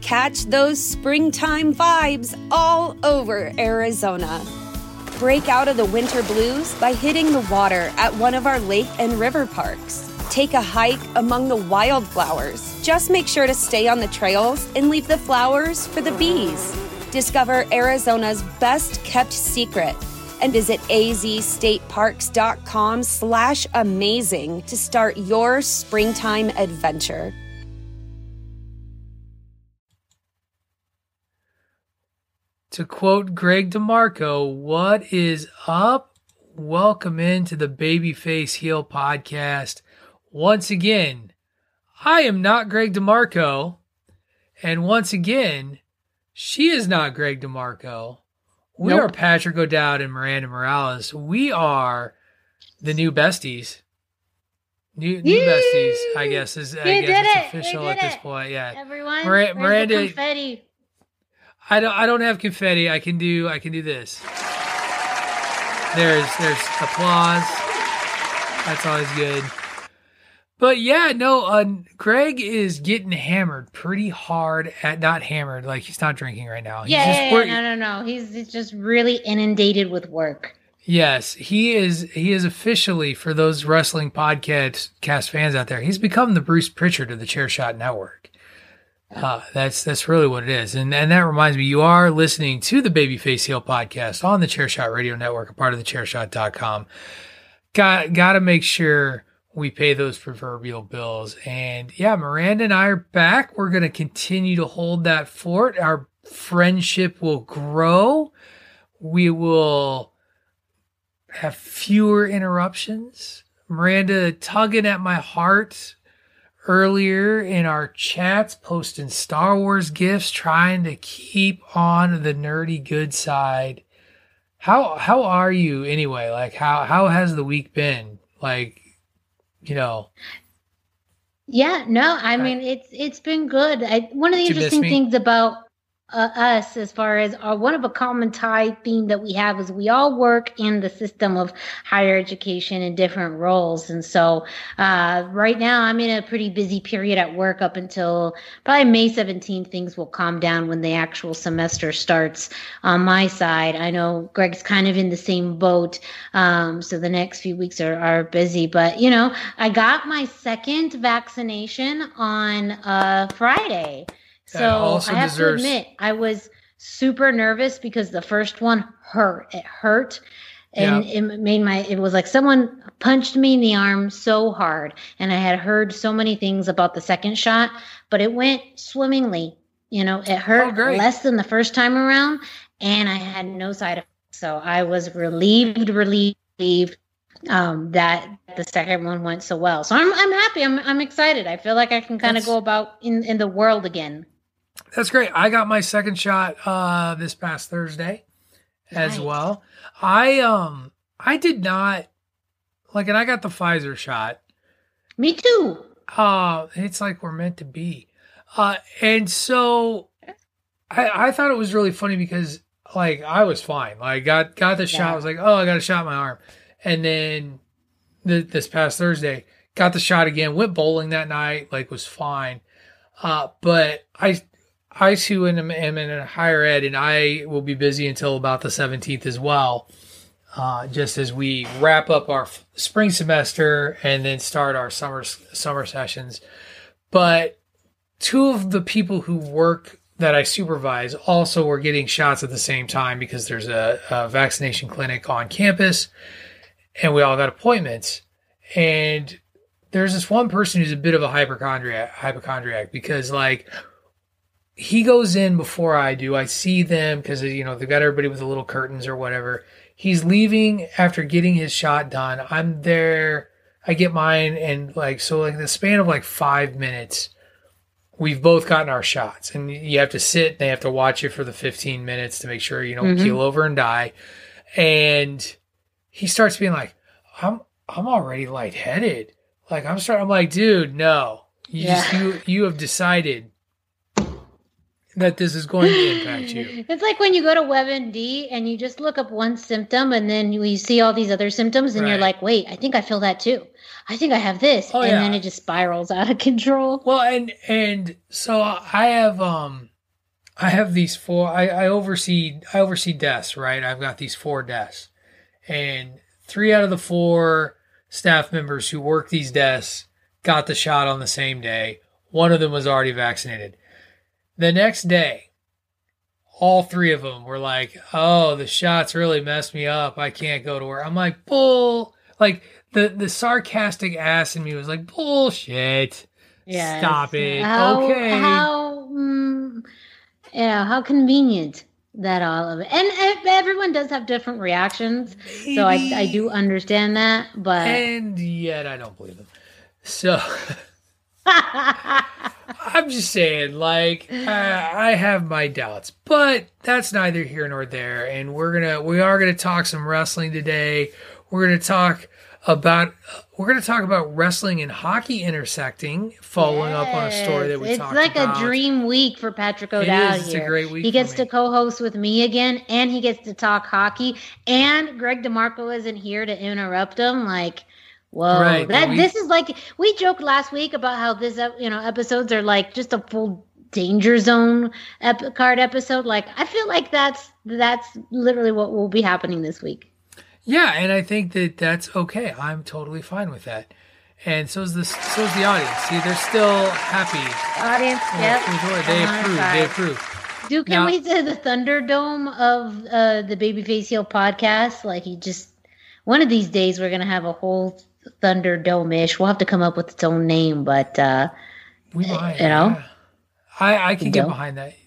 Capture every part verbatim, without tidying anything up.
Catch those springtime vibes all over Arizona. Break out of the winter blues by hitting the water at one of our lake and river parks. Take a hike among the wildflowers. Just make sure to stay on the trails and leave the flowers for the bees. Discover Arizona's best kept secret and visit azstateparks.com slash amazing to start your springtime adventure. To quote Greg DeMarco, what is up? Welcome into the Babyface Heel podcast. Once again, I am not Greg DeMarco. And once again, she is not Greg DeMarco. We nope. are Patrick O'Dowd and Miranda Morales. We are the new besties. New, new besties, I guess, is I you guess it's it. official at this it. point. Yeah, everyone. Mir- Miranda, the confetti? I don't. I don't have confetti. I can do. I can do this. There's. There's applause. That's always good. But yeah, no. Uh, Greg is getting hammered pretty hard. At not hammered, like he's not drinking right now. He's yeah, just yeah, yeah no, no, no. He's, he's just really inundated with work. Yes, he is. He is officially, for those wrestling podcast cast fans out there, he's become the Bruce Pritchard of the Chairshot Network. Uh, that's that's really what it is. And and that reminds me, you are listening to the Babyface Heel podcast on the Chairshot Radio Network, a part of the chairshot dot com. Got got to make sure we pay those proverbial bills. And yeah, Miranda and I are back. We're going to continue to hold that fort. Our friendship will grow. We will have fewer interruptions. Miranda tugging at my heart earlier in our chats, posting Star Wars gifts, trying to keep on the nerdy good side. How how are you anyway? Like how how has the week been? Like, you know. Yeah, no, I mean it's it's been good. I, one of the interesting things about uh, us, as far as our one of a common tie theme that we have, is we all work in the system of higher education in different roles. And so uh, right now I'm in a pretty busy period at work up until probably May seventeenth. Things will calm down when the actual semester starts on my side. I know Greg's kind of in the same boat. Um, so the next few weeks are, are busy. But, you know, I got my second vaccination on uh, Friday. That so I have deserves- to admit, I was super nervous because the first one hurt. It hurt. And yeah. it made my, it was like someone punched me in the arm so hard. And I had heard so many things about the second shot, but it went swimmingly. You know, it hurt oh, less than the first time around, and I had no side effects. So I was relieved, relieved um, that the second one went so well. So I'm, I'm happy. I'm, I'm excited. I feel like I can kind of go about in, in the world again. That's great. I got my second shot uh, this past Thursday as nice. well. I um I did not like, and I got the Pfizer shot. Me too. Uh, it's like we're meant to be. Uh, and so I I thought it was really funny because like I was fine. Like got got the yeah. shot. I was like, oh, I got a shot in my arm. And then the, this past Thursday, got the shot again. Went bowling that night. Like was fine. Uh, but I. I too am, am in a higher ed, and I will be busy until about the seventeenth as well, uh, just as we wrap up our f- spring semester and then start our summer summer sessions. But two of the people who work that I supervise also were getting shots at the same time because there's a, a vaccination clinic on campus, and we all got appointments. And there's this one person who's a bit of a hypochondriac, hypochondriac because, like, he goes in before I do. I see them because, you know, they've got everybody with the little curtains or whatever. He's leaving after getting his shot done. I'm there. I get mine. And like, so like in the span of like five minutes, we've both gotten our shots. And you have to sit. They have to watch you for the fifteen minutes to make sure you don't mm-hmm. keel over and die. And he starts being like, I'm, I'm already lightheaded. Like I'm starting, I'm like, dude, no, you yeah. just, you, you have decided that this is going to impact you. It's like when you go to WebMD and you just look up one symptom and then you see all these other symptoms and right. you're like, wait, I think I feel that too. I think I have this. Oh, and yeah. then it just spirals out of control. Well, and and so I have, um, I have these four. I, I oversee. I oversee desks, right? I've got these four desks, and three out of the four staff members who work these desks got the shot on the same day. One of them was already vaccinated. The next day, all three of them were like, "Oh, the shots really messed me up. I can't go to work." I'm like, "Bull!" Like the the sarcastic ass in me was like, "Bullshit." Yes. Stop it. How, okay. How, um, yeah, how convenient that all of it. And everyone does have different reactions. Maybe. So I, I do understand that. But And yet I don't believe them. So I'm just saying, like, I, I have my doubts. But that's neither here nor there. And we're gonna we are gonna talk some wrestling today. We're gonna talk about we're going to talk about wrestling and hockey intersecting, following yes, up on a story that we talked about. It's like a dream week for Patrick O'Dowd it is. here. It's a great week. He gets for to co-host with me again, and he gets to talk hockey. And Greg DeMarco isn't here to interrupt him. Like, whoa, right, that we, this is like we joked last week about how this you know episodes are like just a full Danger Zone ep- card episode. Like, I feel like that's that's literally what will be happening this week. Yeah, and I think that that's okay. I'm totally fine with that. And so is the so is the audience. See, they're still happy. Audience, yep. They approve. They approve. Dude, can now, we say the Thunderdome of uh, the Babyface Heel podcast? Like, he just one of these days we're gonna have a whole Thunderdome-ish. We'll have to come up with its own name, but uh, we might. You know, yeah. I I can get behind that.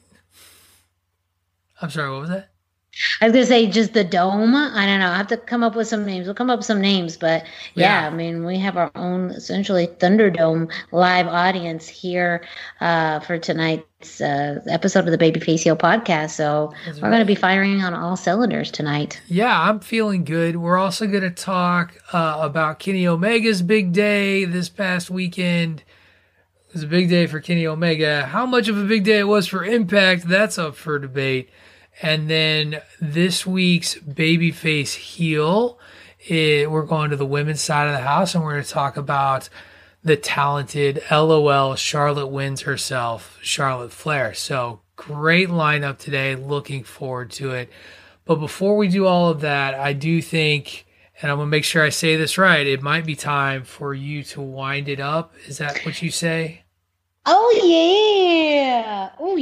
I'm sorry. What was that? I was going to say just the dome. I don't know. I have to come up with some names. We'll come up with some names. But, yeah, yeah. I mean, we have our own, essentially, Thunderdome live audience here uh, for tonight's uh, episode of the Babyface Heel podcast. So That's we're right. going to be firing on all cylinders tonight. Yeah, I'm feeling good. We're also going to talk uh, about Kenny Omega's big day this past weekend. It was a big day for Kenny Omega. How much of a big day it was for Impact, that's up for debate. And then this week's Babyface Heel, it, we're going to the women's side of the house, and we're going to talk about the talented LOL Charlotte wins herself, Charlotte Flair. So great lineup today. Looking forward to it. But before we do all of that, I do think, and I'm going to make sure I say this right, it might be time for you to wind it up. Is that what you say? Oh, yeah. Oh,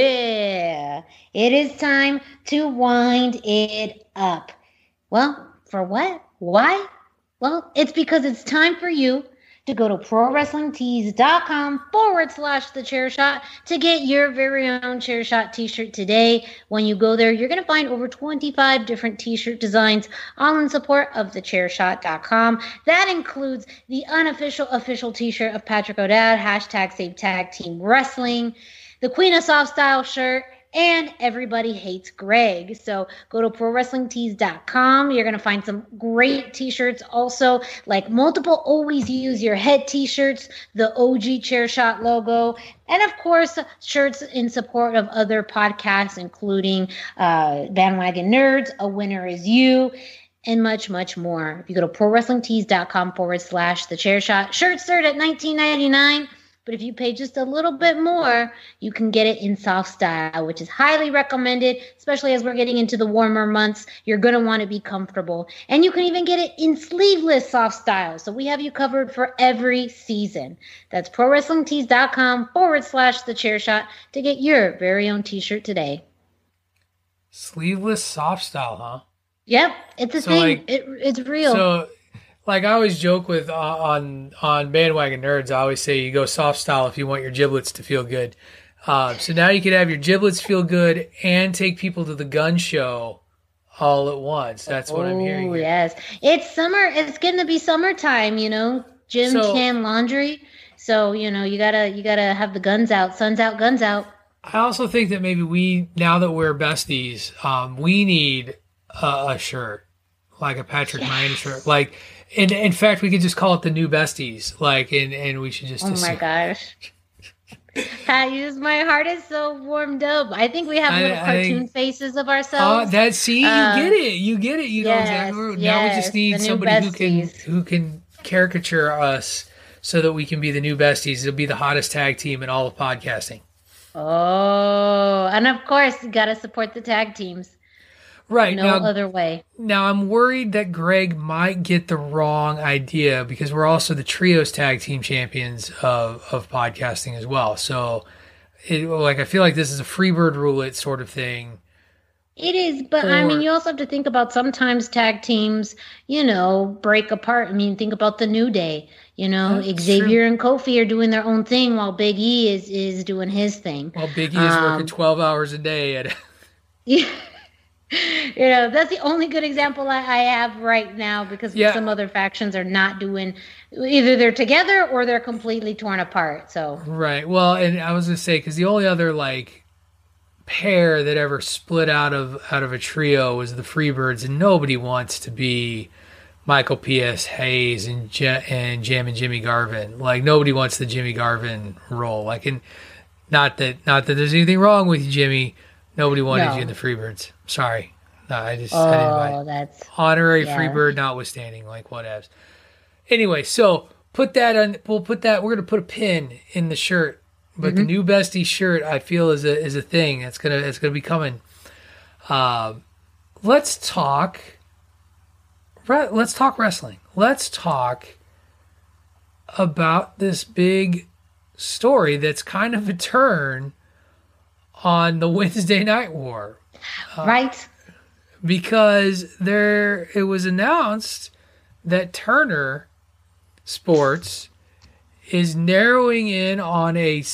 yeah. It is time to wind it up. Well, for what? Why? Well, it's because it's time for you to go to prowrestlingtees.com forward slash the chair shot to get your very own chair shot t-shirt today. When you go there, you're going to find over twenty-five different t-shirt designs, all in support of the chair shot dot com. That includes the unofficial official t-shirt of Patrick O'Dowd, hashtag Save Tag Team Wrestling, the Queen of Soft Style shirt, and Everybody Hates Greg. So go to pro wrestling tees dot com. You're going to find some great t-shirts also, like multiple Always Use Your Head t-shirts, the O G Chair Shot logo, and of course, shirts in support of other podcasts, including uh, Bandwagon Nerds, A Winner Is You, and much, much more. If you go to pro wrestling tees dot com forward slash the chair shot, shirts start at nineteen ninety-nine. But if you pay just a little bit more, you can get it in soft style, which is highly recommended, especially as we're getting into the warmer months. You're going to want to be comfortable. And you can even get it in sleeveless soft style. So we have you covered for every season. That's pro wrestling tees dot com forward slash the chair shot to get your very own t-shirt today. Sleeveless soft style, huh? Yep. It's a so thing. Like, it, it's real. So Like I always joke with uh, on on Bandwagon Nerds, I always say you go soft style if you want your giblets to feel good. Uh, so now you can have your giblets feel good and take people to the gun show all at once. That's what oh, I'm hearing. Oh yes, it's summer. It's getting to be summertime. You know, gym, so, tan, laundry. So you know you gotta you gotta have the guns out. Sun's out, guns out. I also think that maybe we now that we're besties, um, we need a, a shirt like a Patrick yes. Miami shirt, like. In in fact, we could just call it the new besties, like, and, and we should just. Oh my gosh, Pat, you just, my heart is so warmed up. I think we have little I, cartoon I, faces of ourselves. Oh, that see, uh, you get it, you get it. You yes, know exactly. Yes, now we just need somebody who can who can caricature us so that we can be the new besties. It'll be the hottest tag team in all of podcasting. Oh, I And of course, you got to support the tag teams. Right. No now, other way. Now, I'm worried that Greg might get the wrong idea because we're also the trios tag team champions of, of podcasting as well. So, it, like, I feel like this is a Freebird Roulette sort of thing. It is, but or, I mean, you also have to think about sometimes tag teams, you know, break apart. I mean, think about the New Day. You know, Xavier true. and Kofi are doing their own thing while Big E is, is doing his thing. While Big E is um, working twelve hours a day. At yeah. You know, that's the only good example I, I have right now because yeah. some other factions are not doing, either they're together or they're completely torn apart. So right. Well, and I was going to say, because the only other, like, pair that ever split out of out of a trio was the Freebirds, and nobody wants to be Michael P S. Hayes and Je- and Jam and Jimmy Garvin. Like, nobody wants the Jimmy Garvin role. Like, and not that not that there's anything wrong with you, Jimmy. Nobody wanted no. you in the Freebirds. Sorry. No, I just oh, I didn't that's honorary yeah. Freebird notwithstanding, like whatevs. Anyway, so put that on. We'll put that. We're gonna put a pin in the shirt, but mm-hmm. the new bestie shirt I feel is a is a thing. It's gonna it's gonna be coming. Uh, let's talk. Let's talk wrestling. Let's talk about this big story that's kind of a turn on the Wednesday Night War. Uh, right. Because there, it was announced that Turner Sports is narrowing in on a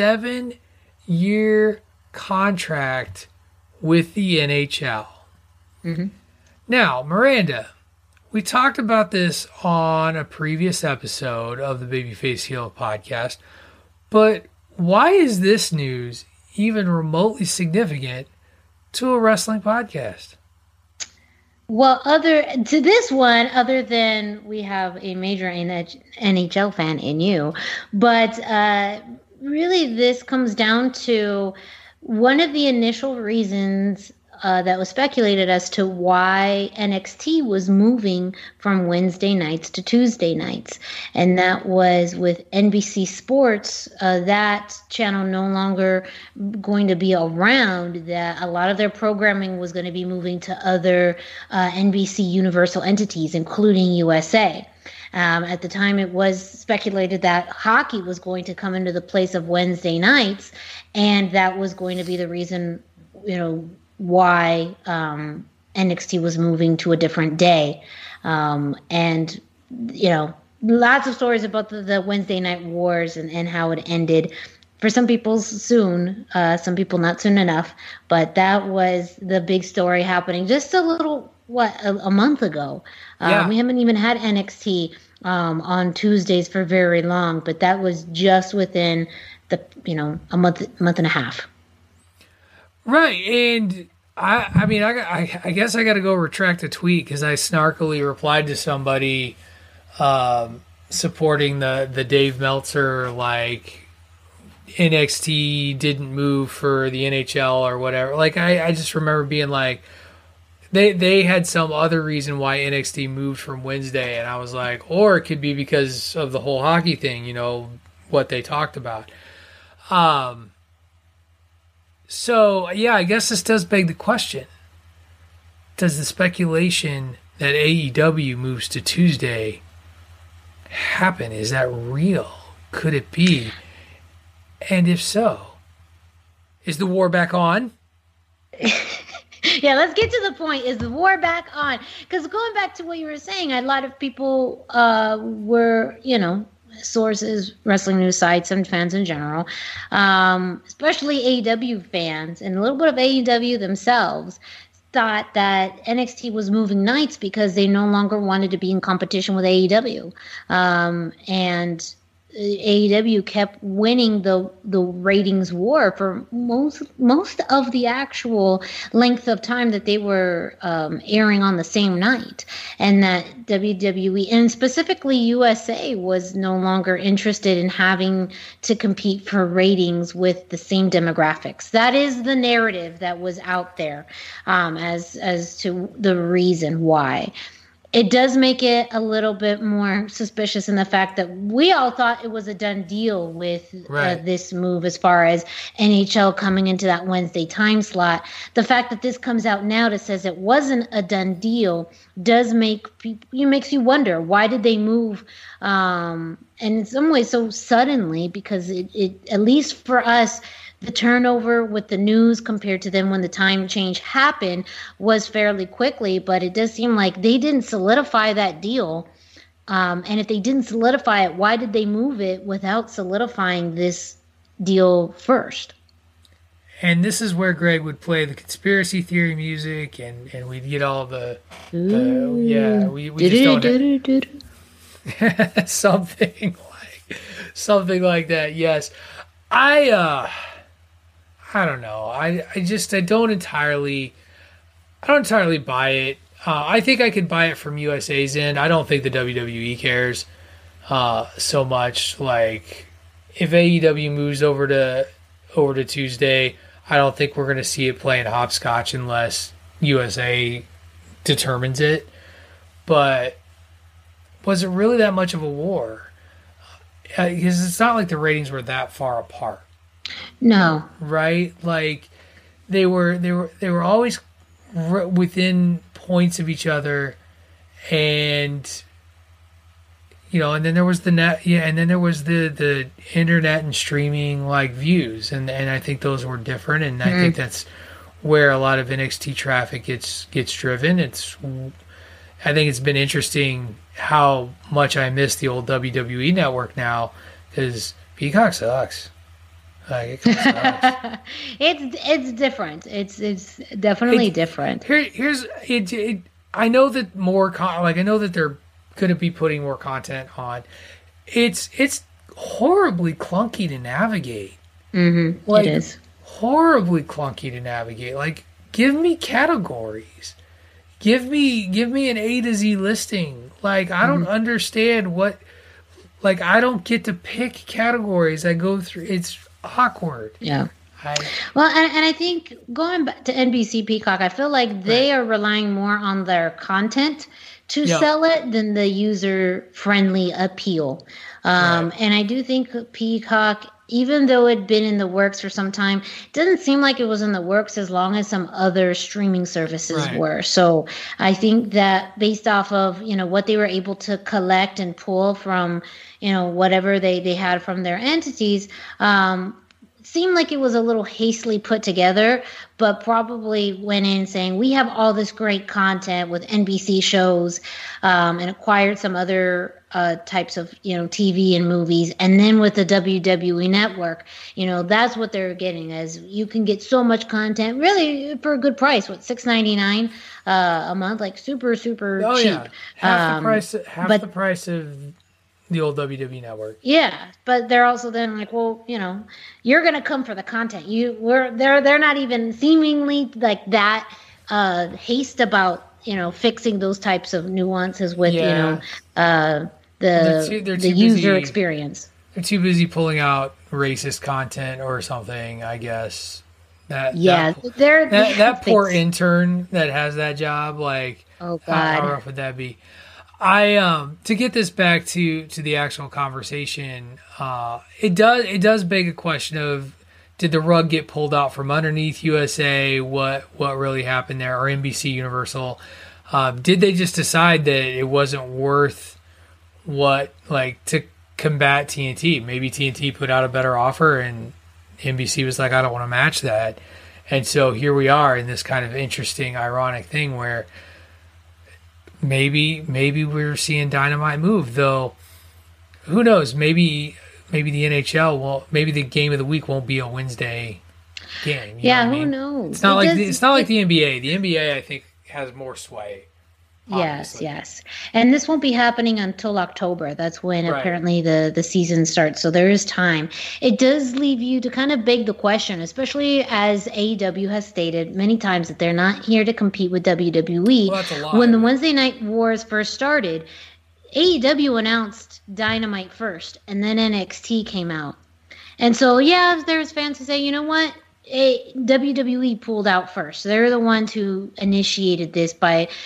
seven-year contract with the N H L. Mm-hmm. Now, Miranda, we talked about this on a previous episode of the Babyface Heel podcast, but why is this news even remotely significant to a wrestling podcast? Well, other to this one, other than we have a major N H L fan in you, but uh, really this comes down to one of the initial reasons uh, that was speculated as to why N X T was moving from Wednesday nights to Tuesday nights. And that was with N B C Sports, uh, that channel no longer going to be around, that a lot of their programming was going to be moving to other uh, N B C Universal entities, including U S A. Um, at the time, it was speculated that hockey was going to come into the place of Wednesday nights, and that was going to be the reason, you know, why um, N X T was moving to a different day. Um, and, you know, lots of stories about the, the Wednesday night wars and, and how it ended. For some people soon, uh, some people not soon enough, but that was the big story happening just a little, what, a, a month ago. Yeah. Um, we haven't even had N X T um, on Tuesdays for very long, but that was just within the, you know, a month, month and a half. Right, and I, I mean, I, I, I guess I got to go retract a tweet because I snarkily replied to somebody um, supporting the, the Dave Meltzer, like, N X T didn't move for the N H L or whatever. Like, I, I just remember being like, they they had some other reason why N X T moved from Wednesday, and I was like, or it could be because of the whole hockey thing, you know, what they talked about. Um. So, yeah, I guess this does beg the question. Does the speculation that A E W moves to Tuesday happen? Is that real? Could it be? And if so, is the war back on? Yeah, let's get to the point. Is the war back on? Because going back to what you were saying, a lot of people uh, were, you know, sources, wrestling news sites, and fans in general, um, especially A E W fans and a little bit of A E W themselves, thought that N X T was moving nights because they no longer wanted to be in competition with A E W. Um, and A E W kept winning the the ratings war for most most of the actual length of time that they were um, airing on the same night, and that W W E and specifically U S A was no longer interested in having to compete for ratings with the same demographics. That is the narrative that was out there um, as as to the reason why. It does make it a little bit more suspicious in the fact that we all thought it was a done deal with right. uh, this move as far as N H L coming into that Wednesday time slot. The fact that this comes out now that says it wasn't a done deal does make people, it makes you wonder, why did they move um, and in some ways so suddenly, because it, it at least for us, the turnover with the news compared to then when the time change happened was fairly quickly, but it does seem like they didn't solidify that deal. Um, and if they didn't solidify it, why did they move it without solidifying this deal first? And this is where Greg would play the conspiracy theory music, and, and we'd get all the, the yeah, we, we just don't have, something like something like that. Yes, I. uh I don't know. I, I just I don't entirely I don't entirely buy it. Uh, I think I could buy it from U S A's end. I don't think the W W E cares uh, so much. Like if A E W moves over to over to Tuesday, I don't think we're going to see it playing hopscotch unless U S A determines it. But was it really that much of a war? Because uh, it's not like the ratings were that far apart. No. Right? Like they were they were they were always r- within points of each other, and you know, and then there was the net yeah, and then there was the the internet and streaming like views, and and I think those were different, and mm-hmm. I think that's where a lot of N X T traffic gets gets driven. It's I think it's been interesting how much I miss the old W W E network now, because Peacock sucks. Like, it it's it's different. It's it's definitely it, different. Here here's it, it. I know that more con- like I know that they're going to be putting more content on. It's it's horribly clunky to navigate. Mm-hmm. Like, it is horribly clunky to navigate. Like, give me categories. Give me give me an A to Z listing. Like, I don't mm-hmm. understand what. Like, I don't get to pick categories. I go through. It's awkward. Yeah. I, well, and, and I think going back to N B C Peacock, I feel like they right. are relying more on their content to yeah. sell it than the user-friendly appeal. Um, right. And I do think Peacock, even though it had been in the works for some time, doesn't seem like it was in the works as long as some other streaming services right. were. So I think that based off of, you know, what they were able to collect and pull from, you know, whatever they, they had from their entities, um, seemed like it was a little hastily put together, but probably went in saying, we have all this great content with N B C shows, um, and acquired some other uh, types of, you know, T V and movies. And then with the W W E network, you know, that's what they're getting, as you can get so much content really for a good price. What, six ninety-nine uh, a month? Like super, super oh, cheap. Yeah. Half um, the price, half but, the price of the old W W E network. Yeah, but they're also then like, well, you know, you're gonna come for the content. You we're they're they're not even seemingly like that uh, haste about, you know, fixing those types of nuances with yeah. you know uh, the they're too, they're the user busy, experience. They're too busy pulling out racist content or something, I guess. That yeah, that, they're that, that poor intern that has that job. Like, oh god, how, how rough would that be? I um to get this back to, to the actual conversation, uh, it does it does beg a question of, did the rug get pulled out from underneath U S A? What what really happened there? Or N B C Universal? Um, did they just decide that it wasn't worth what like to combat T N T? Maybe T N T put out a better offer, and N B C was like, I don't want to match that. And so here we are in this kind of interesting, ironic thing where Maybe maybe we're seeing Dynamite move, though. Who knows? Maybe maybe the N H L will. Maybe the game of the week won't be a Wednesday game. You yeah, know what who I mean? knows? It's not it like does, the, it's not like it, the N B A. The N B A, I think, has more sway. Yes, obviously. yes. And this won't be happening until October. That's when right. apparently the, the season starts. So there is time. It does leave you to kind of beg the question, especially as A E W has stated many times that they're not here to compete with W W E. Well, that's a lie. When the Wednesday Night Wars first started, A E W announced Dynamite first, and then N X T came out. And so, yeah, there's fans who say, you know what? A- W W E pulled out first. They're the ones who initiated this by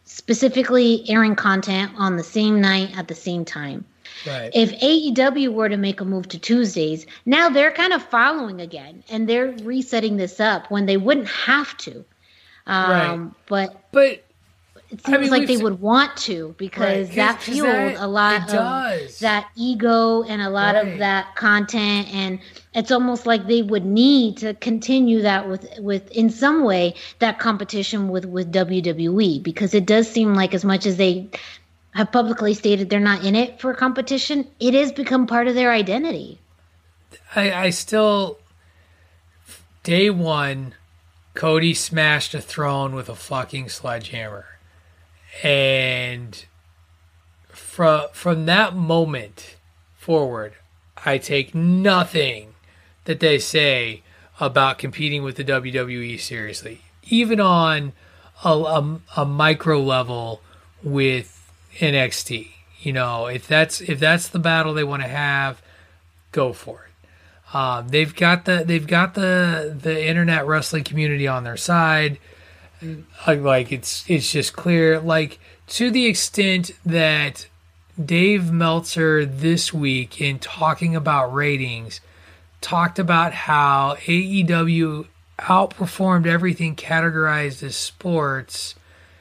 specifically airing content on the same night at the same time. Right. If A E W were to make a move to Tuesdays, now they're kind of following again, and they're resetting this up when they wouldn't have to. Um, right. But but it seems I mean, like they s- would want to, because Right, 'cause- that 'cause fueled that- a lot it of does. that ego and a lot Right. of that content, and it's almost like they would need to continue that with with in some way that competition with with W W E, because it does seem like, as much as they have publicly stated they're not in it for competition, it has become part of their identity. I, I still, day one, Cody smashed a throne with a fucking sledgehammer. And from, from that moment forward, I take nothing that they say about competing with the W W E seriously. Even on a, a, a micro level with N X T. You know, if that's if that's the battle they want to have, go for it. Um, they've got the they've got the the internet wrestling community on their side. Like it's it's just clear. Like, to the extent that Dave Meltzer this week, in talking about ratings, talked about how A E W outperformed everything categorized as sports,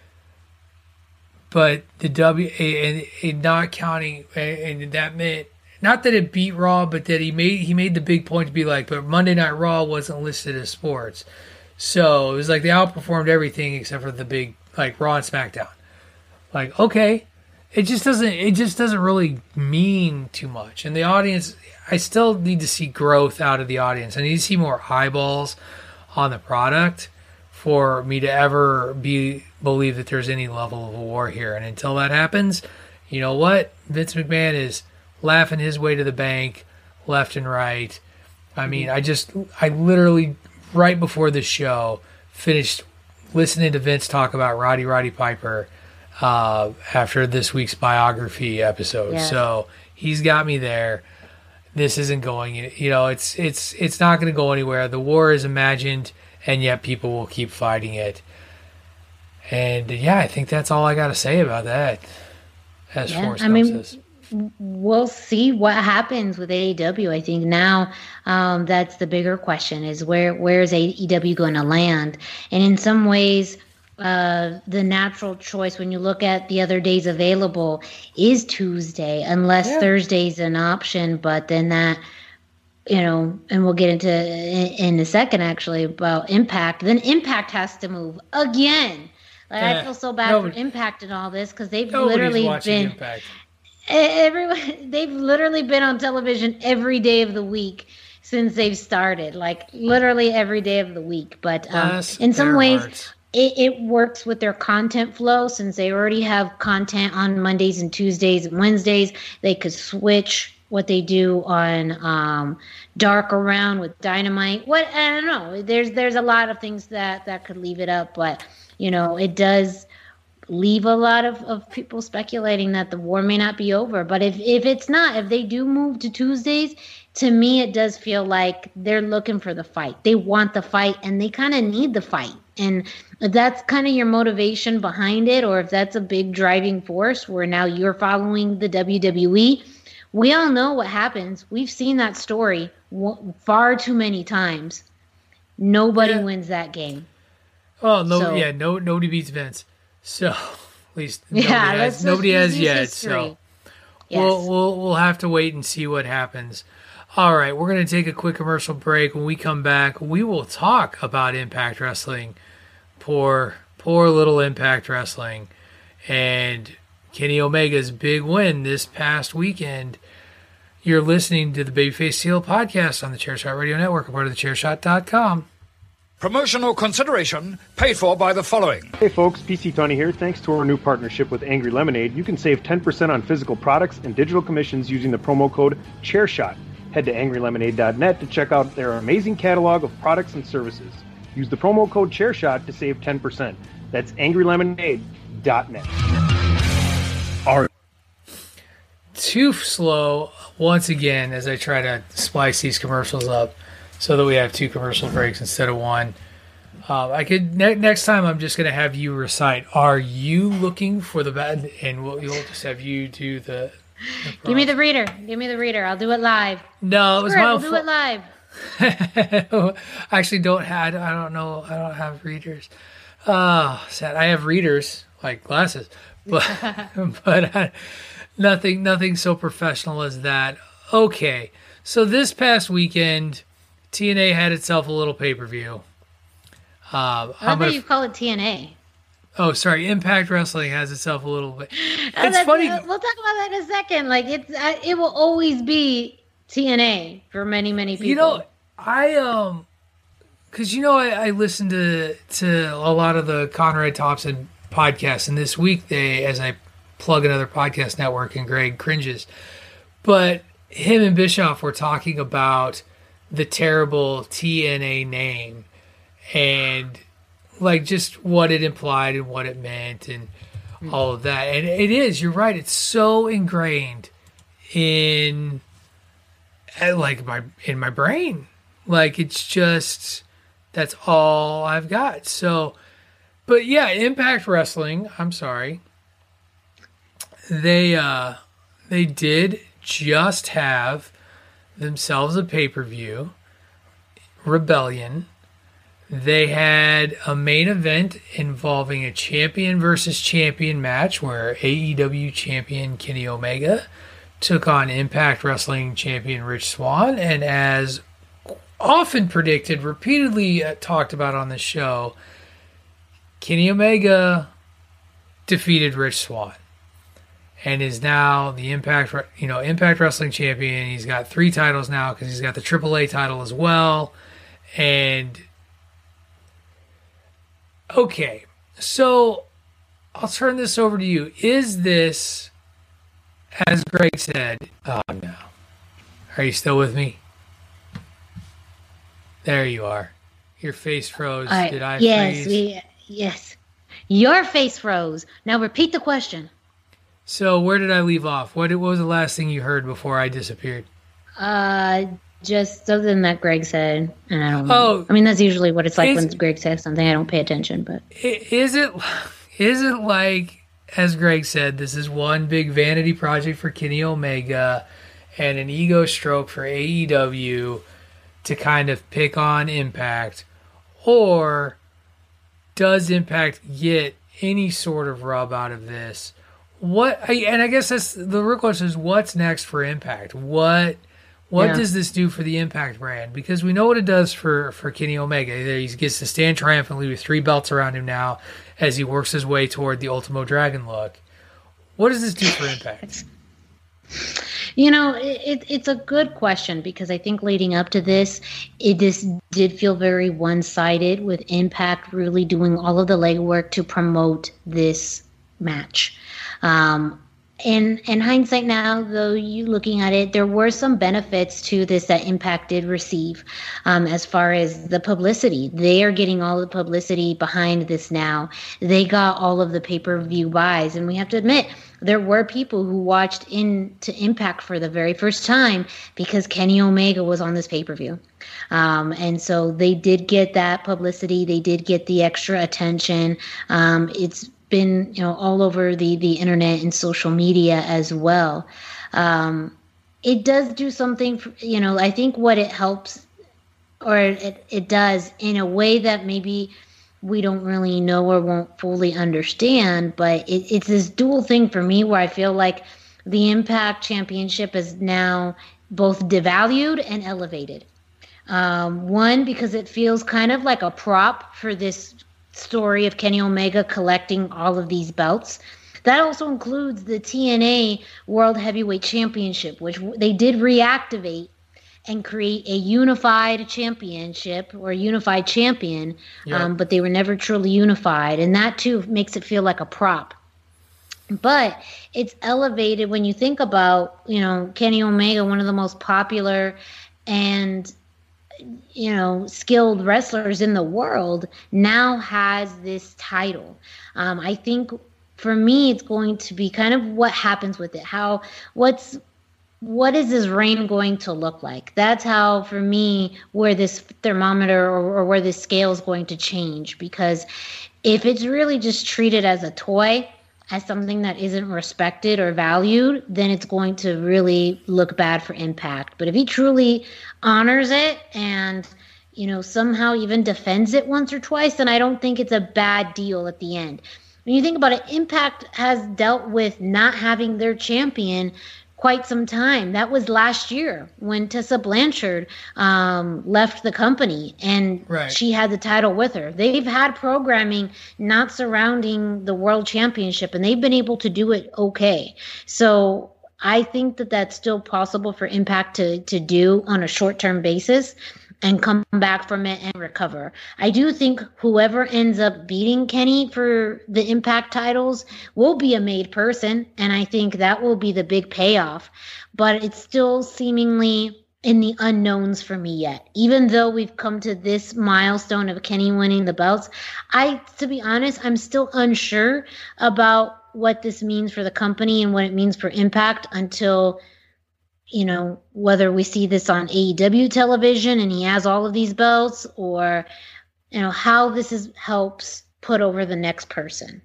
but the W and, and not counting, and that meant not that it beat Raw, but that he made he made the big point to be like, but Monday Night Raw wasn't listed as sports, so it was like they outperformed everything except for the big, like, Raw and SmackDown. Like, okay, it just doesn't it just doesn't really mean too much, and the audience. I still need to see growth out of the audience. I need to see more eyeballs on the product for me to ever be believe that there's any level of a war here. And until that happens, you know what? Vince McMahon is laughing his way to the bank left and right. I mean, I just, I literally, right before the show, finished listening to Vince talk about Roddy Roddy Piper uh, after this week's biography episode. Yeah. So he's got me there. This isn't going, you know, it's it's it's not going to go anywhere. The war is imagined, and yet people will keep fighting it. And yeah, I think that's all I got to say about that. As Yeah, Forrest I Gump mean, says. we'll see what happens with A E W. I think now um, that's the bigger question: is where where is A E W going to land? And in some ways, uh, the natural choice when you look at the other days available is Tuesday, unless Yeah. Thursday's an option. But then that, you know, and we'll get into in, in a second actually about Impact. Then Impact has to move again. Like, Yeah. I feel so bad Nobody- for Impact and all this, because they've Nobody's literally watching been Impact. everyone. They've literally been on television every day of the week since they've started. Like literally every day of the week. But um, Bless in some their ways, hearts. it, it works with their content flow, since they already have content on Mondays and Tuesdays and Wednesdays. They could switch what they do on um, Dark around with Dynamite. What I don't know. There's there's a lot of things that that could leave it up, but you know, it does leave a lot of, of people speculating that the war may not be over. But if, if it's not, if they do move to Tuesdays, to me it does feel like they're looking for the fight. They want the fight, and they kind of need the fight. And if that's kind of your motivation behind it, or if that's a big driving force where now you're following the W W E, we all know what happens. We've seen that story w- far too many times. Nobody Yeah. wins that game. Oh no, So- yeah, no, nobody beats Vince. So at least Yeah, nobody has, let's- nobody let's has use yet. history. So Yes. we'll we'll we'll have to wait and see what happens. All right, we're gonna take a quick commercial break. When we come back, we will talk about Impact Wrestling. Poor, poor little Impact Wrestling, and Kenny Omega's big win this past weekend. You're listening to the Babyface Seal podcast on the Chairshot Radio Network, a part of the chairshot dot com. Promotional consideration paid for by the following. Hey folks, P C Tony here. Thanks to our new partnership with Angry Lemonade, you can save ten percent on physical products and digital commissions using the promo code ChairShot. Head to angry lemonade dot net to check out their amazing catalog of products and services. Use the promo code ChairShot to save ten percent. That's angry lemonade dot net. All right. Too slow once again as I try to splice these commercials up so that we have two commercial breaks instead of one. Um, I could ne- next time. I'm just gonna have you recite. Are you looking for the bad? And we'll, we'll just have you do the. the Give me the reader. Give me the reader. I'll do it live. No, it was Screw my. We'll do it live. I actually don't have. I don't know. I don't have readers. Oh, sad. I have readers like glasses, but but I, nothing. Nothing so professional as that. Okay, so this past weekend, T N A had itself a little pay per view. Um, I love how you call it T N A. Oh, sorry. Impact Wrestling has itself a little bit. Oh, it's funny. We'll talk about that in a second. Like it's, uh, it will always be T N A for many, many people. You know, I um, because you know, I, I listen to to a lot of the Conrad Thompson podcasts, and this week they, as I plug another podcast network, and Greg cringes, but him and Bischoff were talking about the terrible T N A name. And like just what it implied and what it meant and all of that. And it is, you're right, it's so ingrained in like my in my brain. Like it's just that's all I've got. So but yeah, Impact Wrestling, I'm sorry. They uh they did just have themselves a pay-per-view, Rebellion. They had a main event involving a champion versus champion match where A E W champion Kenny Omega took on Impact Wrestling champion Rich Swann. And as often predicted, repeatedly talked about on the show, Kenny Omega defeated Rich Swann and is now the Impact, you know, Impact Wrestling champion. He's got three titles now because he's got the triple A title as well. And okay, so I'll turn this over to you. Is this, as Greg said, oh no. Are you still with me? There you are. Your face froze. I, Did I yes, freeze? We, yes. Your face froze. Now repeat the question. So where did I leave off? What, what was the last thing you heard before I disappeared? Uh, just something that Greg said, and I don't know. Oh, I mean, that's usually what it's like is, when Greg says something. I don't pay attention, but is it is it like, as Greg said, this is one big vanity project for Kenny Omega and an ego stroke for A E W to kind of pick on Impact, or does Impact get any sort of rub out of this? What and I guess that's the real question is what's next for Impact? What What yeah. does this do for the Impact brand? Because we know what it does for, for Kenny Omega. He gets to stand triumphantly with three belts around him now as he works his way toward the Ultimo Dragon look. What does this do for Impact? You know, it, it's a good question because I think leading up to this, it just did feel very one-sided with Impact really doing all of the legwork to promote this match. Um In in hindsight now, though, you looking at it, there were some benefits to this that Impact did receive um, as far as the publicity. They are getting all the publicity behind this now. They got all of the pay-per-view buys. And we have to admit, there were people who watched into Impact for the very first time because Kenny Omega was on this pay-per-view. Um, and so they did get that publicity. They did get the extra attention. Um, it's been, you know, all over the, the internet and social media as well. Um, it does do something, for, you know, I think what it helps or it, it does in a way that maybe we don't really know or won't fully understand, but it, it's this dual thing for me where I feel like the Impact Championship is now both devalued and elevated. Um, one, because it feels kind of like a prop for this story of Kenny Omega collecting all of these belts. That also includes the T N A World Heavyweight Championship, which they did reactivate and create a unified championship or unified champion, yep. um, but they were never truly unified. And that, too, makes it feel like a prop. But it's elevated when you think about, you know, Kenny Omega, one of the most popular and you know, skilled wrestlers in the world, now has this title. Um, I think for me, it's going to be kind of what happens with it. How, what's, what is this reign going to look like? That's how, for me, where this thermometer or, or where this scale is going to change. Because if it's really just treated as a toy, as something that isn't respected or valued, then it's going to really look bad for Impact. But if he truly honors it and, you know, somehow even defends it once or twice, then I don't think it's a bad deal at the end. When you think about it, Impact has dealt with not having their champion quite some time. That was last year when Tessa Blanchard um, left the company and right. she had the title with her. They've had programming not surrounding the World Championship, and they've been able to do it okay. So I think that that's still possible for Impact to, to do on a short-term basis and come back from it and recover. I do think whoever ends up beating Kenny for the Impact titles will be a made person, and I think that will be the big payoff. But it's still seemingly in the unknowns for me yet. Even though we've come to this milestone of Kenny winning the belts, I, to be honest, I'm still unsure about what this means for the company and what it means for Impact until, you know, whether we see this on A E W television and he has all of these belts, or, you know, how this is helps put over the next person.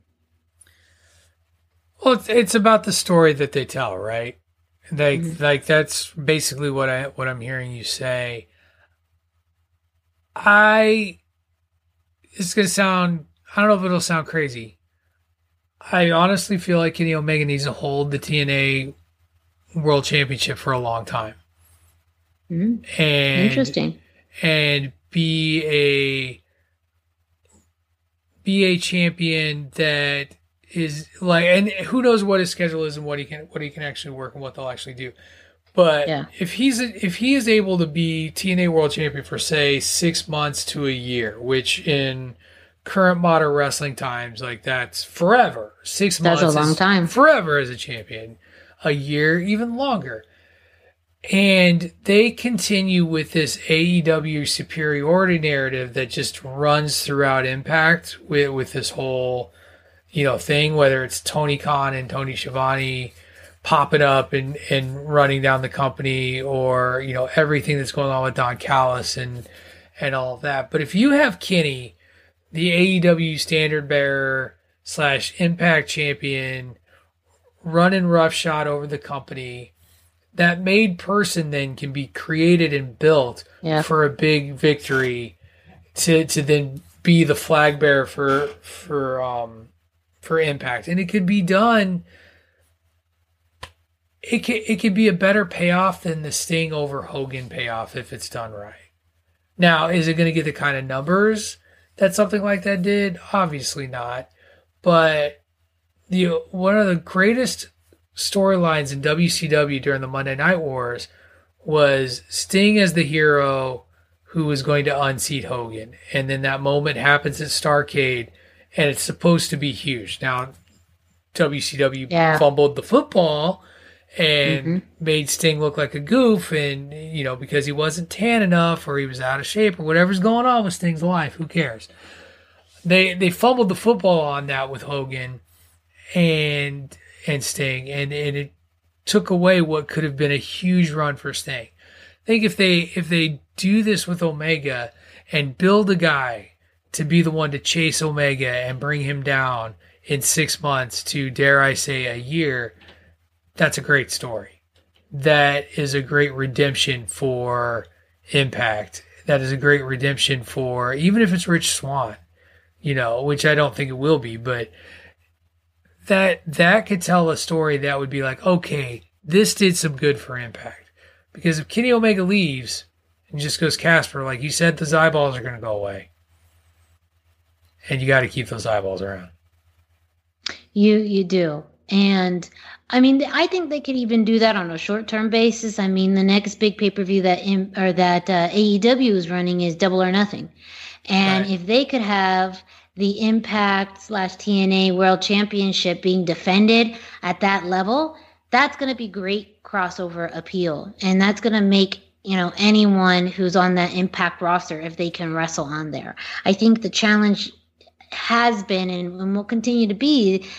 Well, it's, it's about the story that they tell, right? Like, mm-hmm. like that's basically what I what I'm hearing you say. I it's gonna sound I don't know if it'll sound crazy. I honestly feel like Kenny Omega needs to hold the T N A World Championship for a long time. Mm-hmm. And interesting. And be a be a champion that is like, and who knows what his schedule is and what he can what he can actually work and what they'll actually do. But yeah. if he's if he is able to be T N A World Champion for say six months to a year, which in current modern wrestling times, like that's forever. Six that's months a long is time. Forever as a champion. A year, even longer. And they continue with this A E W superiority narrative that just runs throughout Impact with, with this whole, you know, thing, whether it's Tony Khan and Tony Schiavone popping up and, and running down the company, or, you know, everything that's going on with Don Callis and, and all of that. But if you have Kenny, the A E W standard bearer slash Impact champion, running roughshod over the company, that made person then can be created and built yeah. for a big victory to to then be the flag bearer for for um for Impact. And it could be done. It could it could be a better payoff than the Sting over Hogan payoff if it's done right. Now, is it going to get the kind of numbers that something like that did? Obviously not. But the one of the greatest storylines in W C W during the Monday Night Wars was Sting as the hero who was going to unseat Hogan. And then that moment happens at Starrcade, and it's supposed to be huge. Now, W C W yeah. fumbled the football and mm-hmm. made Sting look like a goof, and, you know, because he wasn't tan enough or he was out of shape or whatever's going on with Sting's life, who cares? They they fumbled the football on that with Hogan and and Sting, and, and it took away what could have been a huge run for Sting. I think if they if they do this with Omega and build a guy to be the one to chase Omega and bring him down in six months to, dare I say, a year, that's a great story. That is a great redemption for Impact. That is a great redemption for, even if it's Rich Swann, you know, which I don't think it will be, but that that could tell a story that would be like, okay, this did some good for Impact. Because if Kenny Omega leaves and just goes Casper, like you said, those eyeballs are going to go away. And you got to keep those eyeballs around. You you do. And I mean, I think they could even do that on a short-term basis. I mean, the next big pay-per-view that in, or that uh, A E W is running is Double or Nothing. And right. if they could have the Impact slash T N A World Championship being defended at that level, that's going to be great crossover appeal. And that's going to make, you know, anyone who's on that Impact roster, if they can wrestle on there. I think the challenge has been and will continue to be,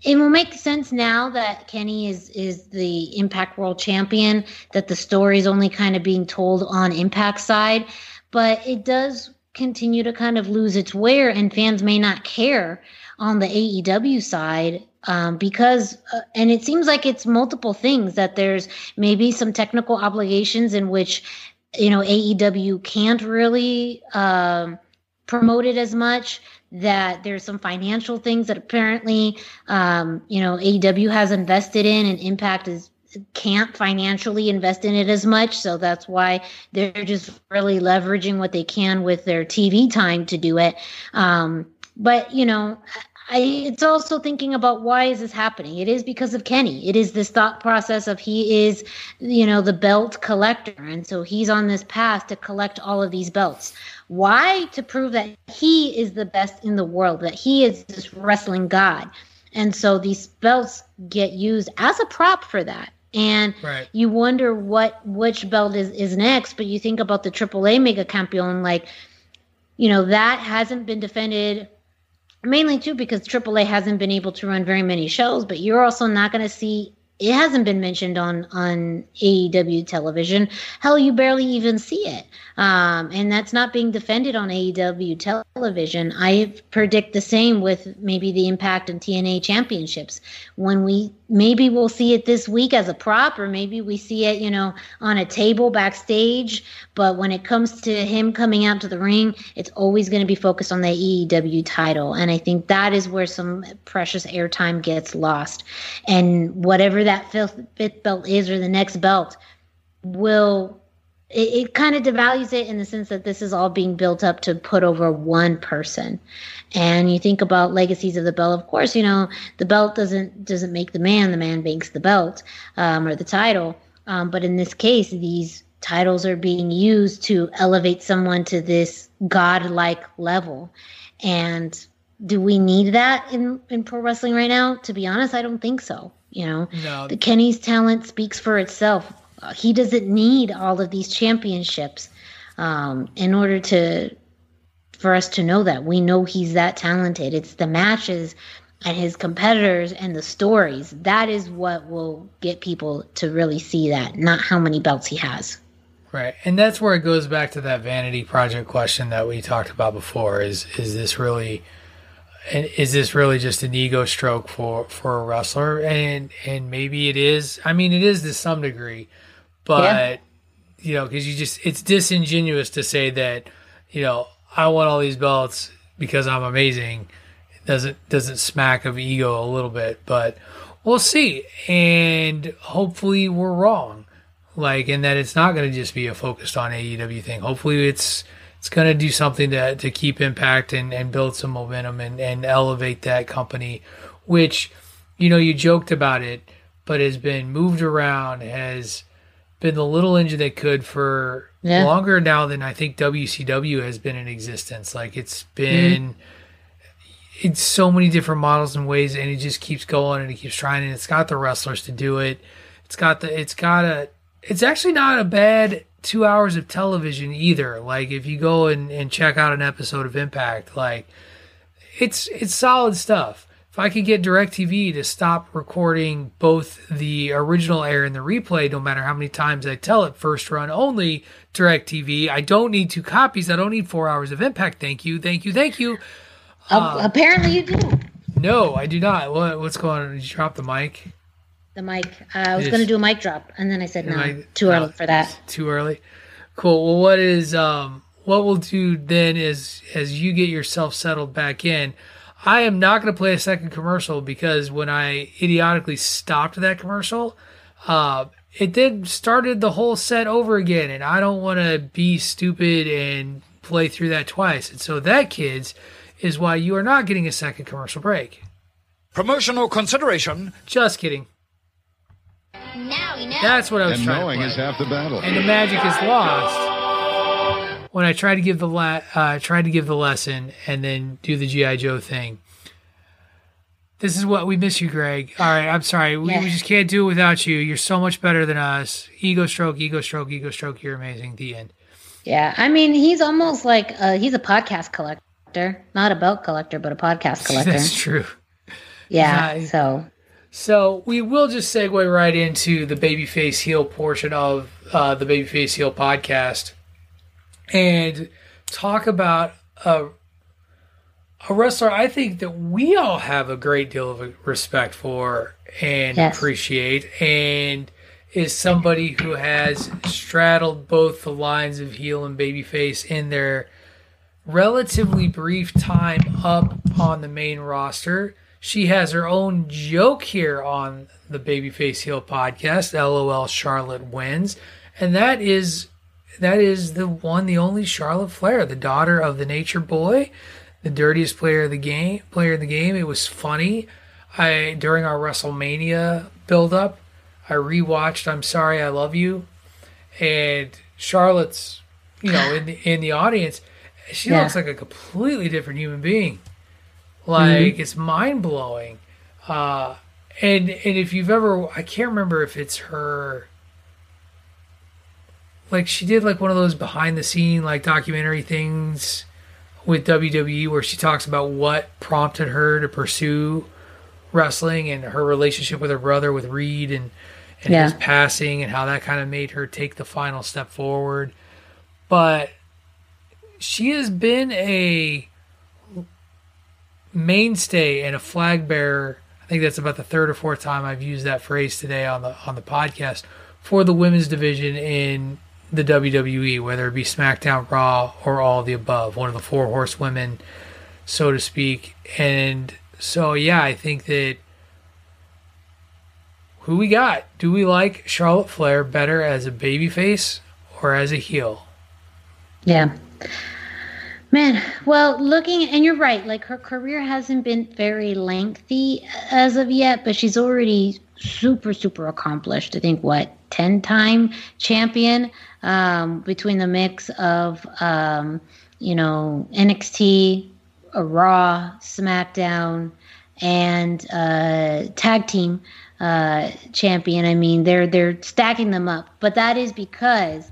it will make sense now that Kenny is is the Impact World Champion, that the story is only kind of being told on Impact side, but it does continue to kind of lose its wear, and fans may not care on the A E W side um, because, uh, and it seems like it's multiple things, that there's maybe some technical obligations in which, you know, A E W can't really um, promote it as much, that there's some financial things that apparently, um, you know, A E W has invested in, and Impact is can't financially invest in it as much. So that's why they're just really leveraging what they can with their T V time to do it. Um, but, you know, I, it's also thinking about, why is this happening? It is because of Kenny. It is this thought process of, he is, you know, the belt collector. And so he's on this path to collect all of these belts. Why? To prove that he is the best in the world, that he is this wrestling god. And so these belts get used as a prop for that. And right. you wonder what which belt is, is next, but you think about the triple A Mega Campeon, like, you know, that hasn't been defended, mainly too because triple A hasn't been able to run very many shows, but you're also not going to see, it hasn't been mentioned on, on A E W television. Hell, you barely even see it. Um, and that's not being defended on A E W television. I predict the same with maybe the Impact and T N A championships. When we, maybe we'll see it this week as a prop, or maybe we see it, you know, on a table backstage. But when it comes to him coming out to the ring, it's always going to be focused on the A E W title. And I think that is where some precious airtime gets lost. And whatever that fifth, fifth belt is, or the next belt, will, it, it kind of devalues it in the sense that this is all being built up to put over one person. And you think about legacies of the belt, of course, you know, the belt doesn't doesn't make the man, the man makes the belt, um, or the title. Um, but in this case, these titles are being used to elevate someone to this godlike level. And do we need that in, in pro wrestling right now? To be honest, I don't think so. You know, no. The Kenny's talent speaks for itself. Uh, he doesn't need all of these championships um, in order to, for us to know that. We know he's that talented. It's the matches and his competitors and the stories. That is what will get people to really see that, not how many belts he has. Right. And that's where it goes back to that vanity project question that we talked about before. Is is this really and is this really just an ego stroke for, for a wrestler? And and maybe it is. I mean, it is to some degree, but yeah. you know, because you just it's disingenuous to say that, you know, I want all these belts because I'm amazing. It doesn't doesn't smack of ego a little bit, but we'll see. And hopefully we're wrong. Like, and that it's not going to just be a focused on A E W thing. Hopefully it's it's going to do something to to keep Impact and, and build some momentum and, and elevate that company, which, you know, you joked about it, but has been moved around, has been the little engine that could for yeah. longer now than I think W C W has been in existence. Like, it's been... Mm-hmm. It's so many different models and ways, and it just keeps going and it keeps trying, and it's got the wrestlers to do it. It's got the, it's got a, it's actually not a bad two hours of television either. Like, if you go and, and check out an episode of Impact, like, it's, it's solid stuff. If I could get DirecTV to stop recording both the original air and the replay, no matter how many times I tell it, first run only DirecTV, I don't need two copies. I don't need four hours of Impact. Thank you. Thank you. Thank you. Uh, Apparently you do. No, I do not. What, what's going on? Did you drop the mic? The mic. Uh, I was going to do a mic drop, and then I said no, I, too early no, for that. Too early. Cool. Well, what is um what we'll do then is as you get yourself settled back in, I am not going to play a second commercial because when I idiotically stopped that commercial, uh, it then started the whole set over again, and I don't want to be stupid and play through that twice. And so that, kids, is why you are not getting a second commercial break. Promotional consideration. Just kidding. Now we know. That's what I was and trying knowing to play. is half the battle. And the magic is lost when I try to give the la- uh, tried to give the lesson and then do the G I. Joe thing. This is what we miss you, Greg. All right, I'm sorry. We, yeah. we just can't do it without you. You're so much better than us. Ego stroke, ego stroke, ego stroke. You're amazing. The end. Yeah, I mean, he's almost like uh, he's a podcast collector. Not a belt collector, but a podcast collector. That's true. Yeah. I, so. So we will just segue right into the babyface heel portion of uh, the Babyface Heel podcast and talk about a, a wrestler I think that we all have a great deal of respect for and yes. appreciate, and is somebody who has straddled both the lines of heel and babyface in their relatively brief time up on the main roster. She has her own joke here on the Babyface Heel podcast, LOL Charlotte wins. And that is that is the one, the only Charlotte Flair, the daughter of the Nature Boy, the dirtiest player of the game player in the game. It was funny. I during our WrestleMania build up, I rewatched I'm Sorry I Love You. And Charlotte's, you know, in the in the audience, she yeah. looks like a completely different human being. Like, mm-hmm. it's mind-blowing. Uh, and and if you've ever... I can't remember if it's her... Like, she did, like, one of those behind-the-scene, like, documentary things with W W E where she talks about what prompted her to pursue wrestling and her relationship with her brother, with Reed, and, and yeah. his passing, and how that kind of made her take the final step forward. But she has been a... mainstay and a flag bearer. I think that's about the third or fourth time I've used that phrase today on the on the podcast for the women's division in the W W E, whether it be SmackDown, Raw, or all of the above, one of the four horsewomen, so to speak. And so, yeah, I think that who we got? Do we like Charlotte Flair better as a babyface or as a heel? Yeah. Man, well, looking, and you're right, like her career hasn't been very lengthy as of yet, but she's already super, super accomplished. I think, what, ten-time champion um, between the mix of, um, you know, N X T, a Raw, SmackDown, and uh, tag team uh, champion. I mean, they're they're stacking them up, but that is because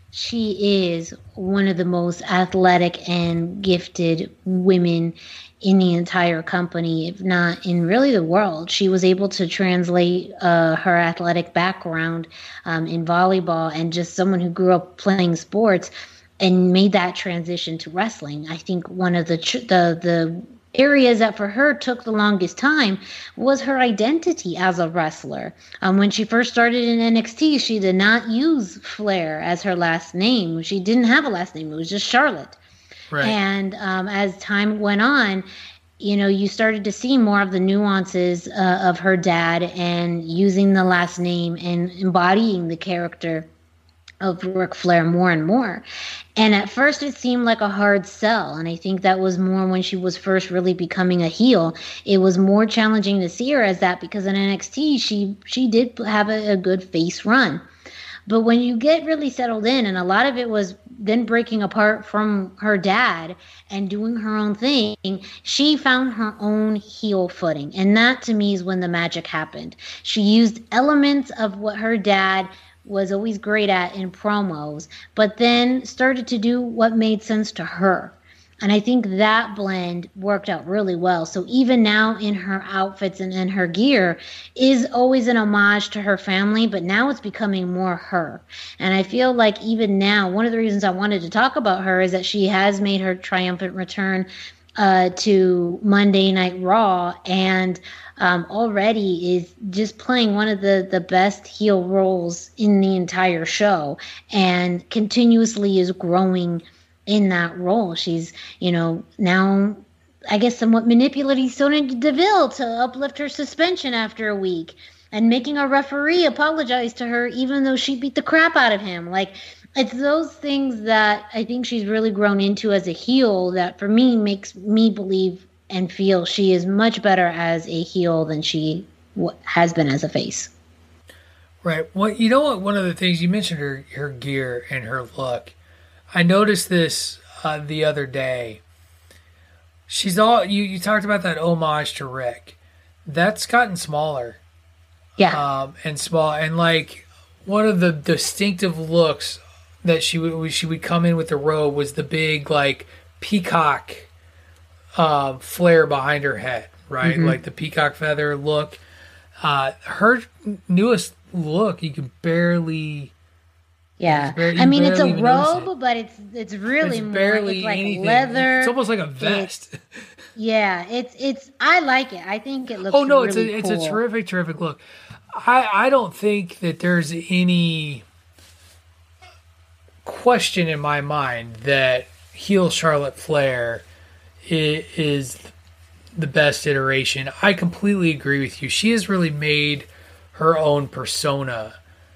she is one of the most athletic and gifted women in the entire company, if not in really the world. She was able to translate uh, her athletic background um, in volleyball and just someone who grew up playing sports and made that transition to wrestling. I think one of the tr- the the areas that for her took the longest time was her identity as a wrestler. Um, when she first started in N X T, she did not use Flair as her last name. She didn't have a last name. It was just Charlotte. Right. And um, as time went on, you know, you started to see more of the nuances uh, of her dad and using the last name and embodying the character of Ric Flair more and more. And at first it seemed like a hard sell. And I think that was more when she was first really becoming a heel. It was more challenging to see her as that because in N X T, she, she did have a, a good face run. But when you get really settled in, and a lot of it was then breaking apart from her dad and doing her own thing, she found her own heel footing. And that to me is when the magic happened. She used elements of what her dad was always great at in promos, but then started to do what made sense to her. And I think that blend worked out really well. So even now in her outfits and in her gear is always an homage to her family, but now it's becoming more her. And I feel like even now, one of the reasons I wanted to talk about her is that she has made her triumphant return uh, to Monday Night Raw, and um, already is just playing one of the, the best heel roles in the entire show, and continuously is growing in that role. She's, you know, now, I guess, somewhat manipulating Sonya Deville to uplift her suspension after a week, and making a referee apologize to her even though she beat the crap out of him. Like, it's those things that I think she's really grown into as a heel that, for me, makes me believe and feel she is much better as a heel than she w- has been as a face. Right. Well, you know what? One of the things you mentioned, her her gear and her look. I noticed this uh, the other day. She's all you. You talked about that homage to Rick. That's gotten smaller. Yeah. Um, and small, and like one of the distinctive looks that she would she would come in with the robe was the big like peacock uh, flare behind her head, right? Mm-hmm. Like the peacock feather look. Uh, her newest look, you can barely. Yeah, barely, I mean it's a robe, it. but it's it's really it's more. Barely it's like anything. leather. It's almost like a vest. It's, yeah, it's it's. I like it. I think it looks. Oh no, really it's a cool. it's a terrific, terrific look. I I don't think that there's any question in my mind that heel Charlotte Flair is, is the best iteration. I completely agree with you. She has really made her own persona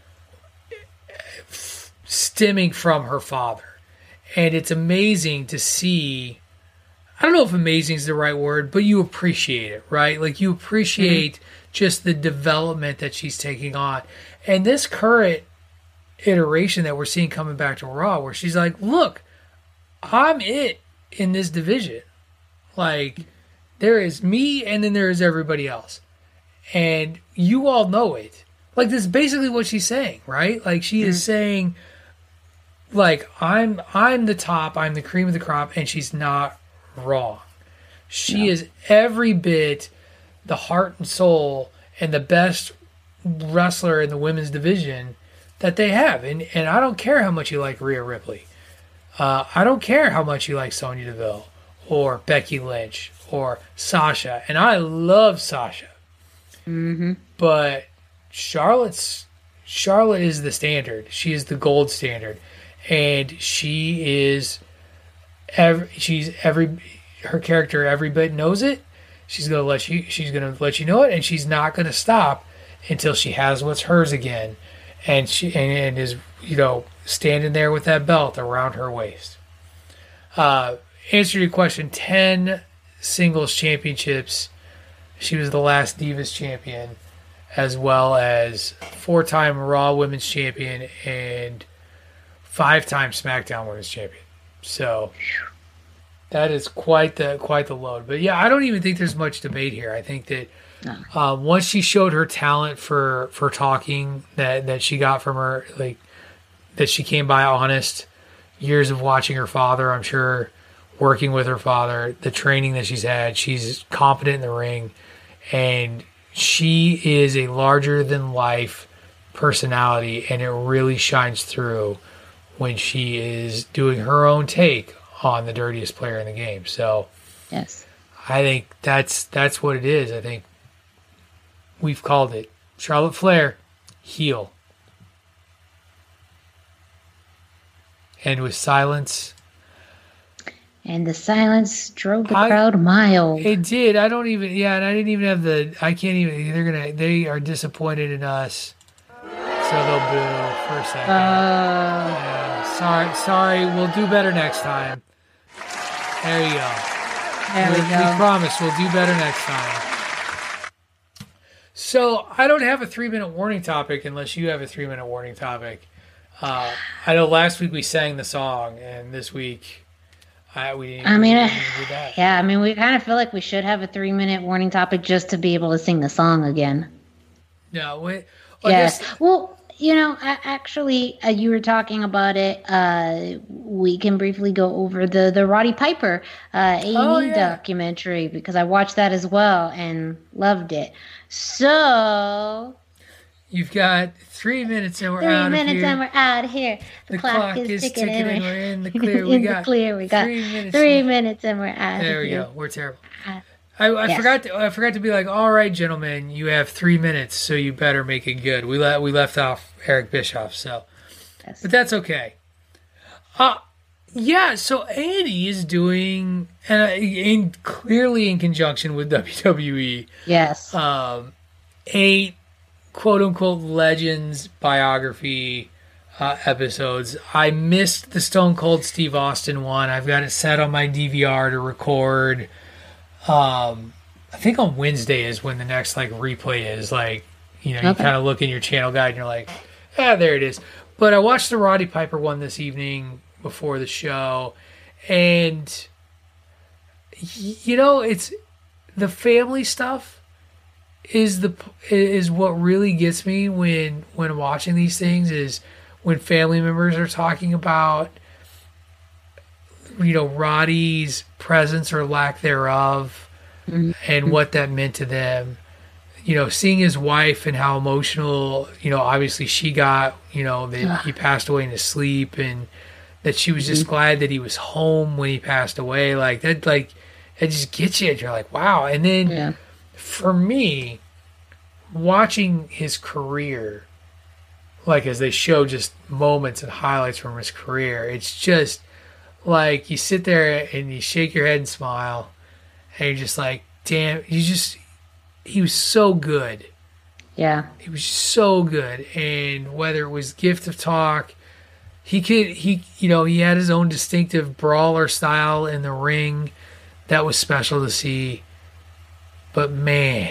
stemming from her father. And it's amazing to see, I don't know if amazing is the right word, but you appreciate it, right? Like you appreciate mm-hmm. just the development that she's taking on. And this current iteration that we're seeing coming back to Raw, where she's like, look, I'm it in this division. Like, there is me and then there is everybody else. And you all know it. Like, this is basically what she's saying, right? Like, she mm-hmm. is saying, like, I'm I'm the top, I'm the cream of the crop, and she's not wrong. She no. is every bit the heart and soul and the best wrestler in the women's division that they have. And and I don't care how much you like Rhea Ripley. Uh, I don't care how much you like Sonya Deville or Becky Lynch or Sasha. And I love Sasha. Mm-hmm. But Charlotte's Charlotte is the standard. She is the gold standard. And she is every, she's every her character every bit knows it. She's gonna let you she's gonna let you know it, and she's not gonna stop until she has what's hers again. And she and, and is, you know, standing there with that belt around her waist. Uh, answer to your question, ten singles championships. She was the last Divas champion, as well as four-time Raw Women's Champion and five-time SmackDown Women's Champion. So that is quite the quite the load. But yeah, I don't even think there's much debate here. I think that no. um, once she showed her talent for, for talking that, that she got from her, like that she came by honest, years of watching her father, I'm sure, working with her father, the training that she's had, she's competent in the ring, and she is a larger than life personality, and it really shines through when she is doing her own take on the dirtiest player in the game. So yes, I think that's that's what it is. I think we've called it. Charlotte Flair, heel. And with silence. And the silence drove the I, crowd miles. It did. I don't even, yeah, and I didn't even have the, I can't even, they're going to, they are disappointed in us. So they'll boo for a second. Uh, yeah, sorry, sorry. We'll do better next time. There you go. There we, we go. We promise we'll do better next time. So I don't have a three-minute warning topic unless you have a three-minute warning topic. Uh, I know last week we sang the song, and this week I, we didn't, I mean, we didn't do that. Yeah, I mean, we kind of feel like we should have a three-minute warning topic just to be able to sing the song again. No, wait. Well, yes. Well, you know, actually, uh, you were talking about it. Uh, we can briefly go over the, the Roddy Piper uh, A and E oh, yeah. documentary, because I watched that as well and loved it. So you've got three minutes and we're three out minutes of here. and we're out of here. The, the clock, clock is, is ticking, ticking and we're in the clear. We in got the clear. We got three minutes. Three minutes and we're out there of here. There we go. We're terrible. Uh, I, I yes. forgot. To, I forgot to be like, all right, gentlemen, you have three minutes, so you better make it good. We let we left off Eric Bischoff, so, yes. But that's okay. Uh yeah. So A and E is doing, and uh, in clearly in conjunction with W W E. Yes. Um, eight quote unquote legends biography uh, episodes. I missed the Stone Cold Steve Austin one. I've got it set on my D V R to record. Um, I think on Wednesday is when the next like replay is. Like, you know, okay. You kind of look in your channel guide and you're like, ah, there it is. But I watched the Roddy Piper one this evening before the show, and you know, it's the family stuff is the is what really gets me when when watching these things, is when family members are talking about, you know, Roddy's presence or lack thereof mm-hmm. and what that meant to them. You know, seeing his wife and how emotional, you know, obviously she got, you know, that Ugh. he passed away in his sleep, and that she was just mm-hmm. glad that he was home when he passed away. Like that, like it just gets you. You're like, wow. And then yeah. for me, watching his career, like as they show just moments and highlights from his career, it's just like you sit there and you shake your head and smile, and you're just like, damn, you just. He was so good. Yeah. He was so good. And whether it was Gift of Talk, he could, he, you know, he had his own distinctive brawler style in the ring. That was special to see. But man,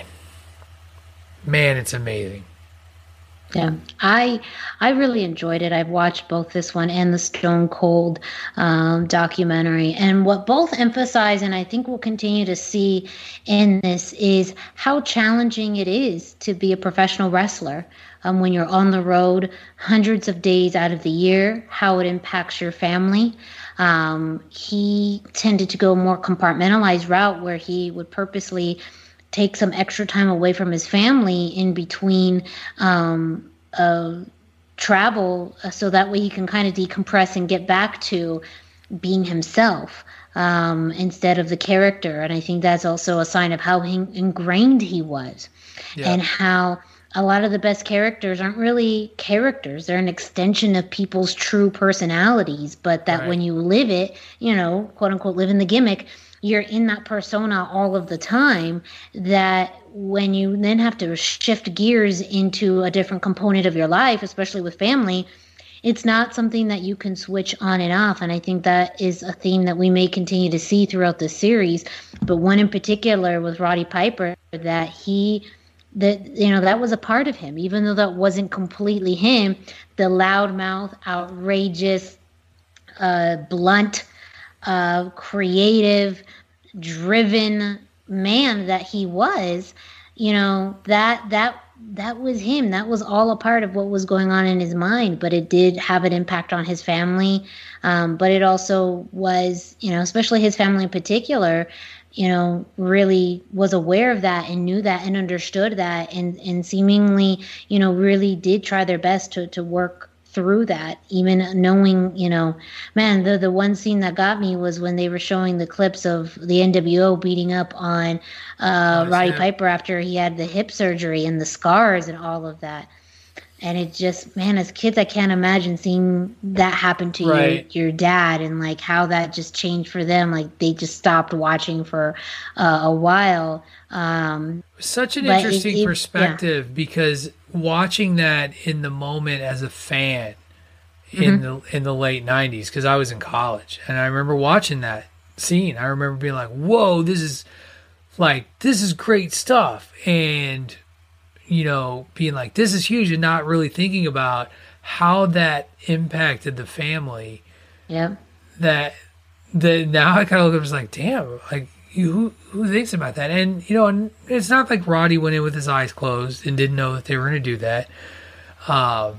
man, it's amazing. Yeah, I I really enjoyed it. I've watched both this one and the Stone Cold um, documentary. And what both emphasize, and I think we'll continue to see in this, is how challenging it is to be a professional wrestler um, when you're on the road hundreds of days out of the year, how it impacts your family. Um, he tended to go a more compartmentalized route where he would purposely take some extra time away from his family in between um, uh, travel uh, so that way he can kind of decompress and get back to being himself um, instead of the character. And I think that's also a sign of how he, ingrained he was yeah. and how a lot of the best characters aren't really characters. They're an extension of people's true personalities, but that right. when you live it, you know, quote unquote, live in the gimmick, you're in that persona all of the time, that when you then have to shift gears into a different component of your life, especially with family, it's not something that you can switch on and off. And I think that is a theme that we may continue to see throughout the series. But one in particular with Roddy Piper, that he, that, you know, that was a part of him, even though that wasn't completely him, the loudmouth, outrageous, uh, blunt, uh, creative, driven man that he was, you know, that that that was him. That was all a part of what was going on in his mind, but it did have an impact on his family. Um, but it also was, you know, especially his family in particular, you know, really was aware of that and knew that and understood that, and and seemingly, you know, really did try their best to to work through that, even knowing, you know, man, the the one scene that got me was when they were showing the clips of the N W O beating up on uh, Roddy Piper after he had the hip surgery and the scars and all of that. And it just, man, as kids, I can't imagine seeing that happen to right. your, your dad, and like how that just changed for them. Like they just stopped watching for uh, a while. Um, Such an interesting it, it, perspective yeah. because watching that in the moment as a fan in mm-hmm. the in the late nineties, because I was in college and I remember watching that scene. I remember being like, "Whoa, this is like this is great stuff," and you know, being like, "This is huge," and not really thinking about how that impacted the family. Yeah. That that now I kind of look at it and was like, "Damn, like." Who who thinks about that?" And, you know, and it's not like Roddy went in with his eyes closed and didn't know that they were going to do that. Um,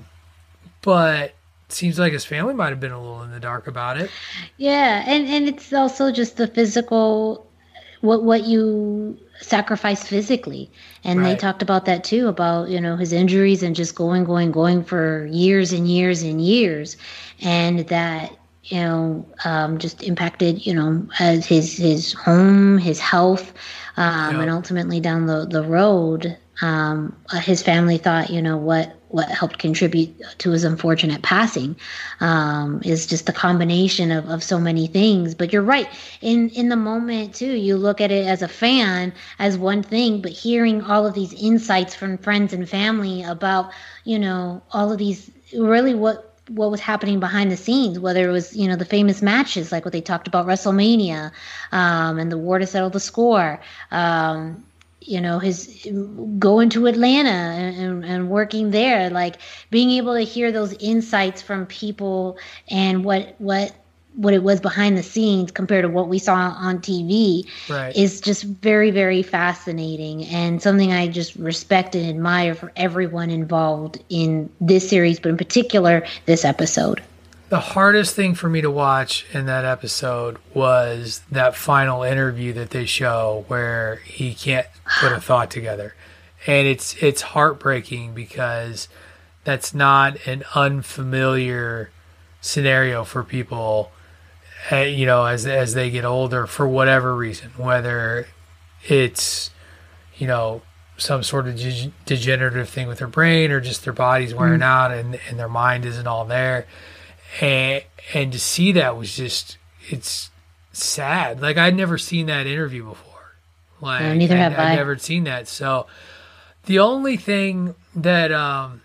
but it seems like his family might have been a little in the dark about it. Yeah, and, and it's also just the physical, what what you sacrifice physically. And right. they talked about that too, about, you know, his injuries and just going, going, going for years and years and years. And that, you know, um, just impacted, you know, as his, his home, his health, um, yeah. and ultimately down the, the road, um, uh, his family thought, you know, what, what helped contribute to his unfortunate passing, um, is just a combination of, of so many things. But you're right. In, in the moment too, you look at it as a fan as one thing, but hearing all of these insights from friends and family about, you know, all of these, really what, what was happening behind the scenes, whether it was, you know, the famous matches, like what they talked about WrestleMania, um, and the war to settle the score, um, you know, his going to Atlanta and, and working there, like being able to hear those insights from people and what, what, what it was behind the scenes compared to what we saw on T V right. is just very, very fascinating, and something I just respect and admire for everyone involved in this series, but in particular this episode. the hardest thing for me to watch in that episode was that final interview that they show where he can't put a thought together. And it's it's heartbreaking because that's not an unfamiliar scenario for people, uh, you know, as as they get older for whatever reason, whether it's, you know, some sort of de- degenerative thing with their brain or just their body's wearing mm. out and, and their mind isn't all there. And and to see that was just, it's sad. Like, I'd never seen that interview before. Like, no, neither have I. I'd never seen that. So the only thing that um,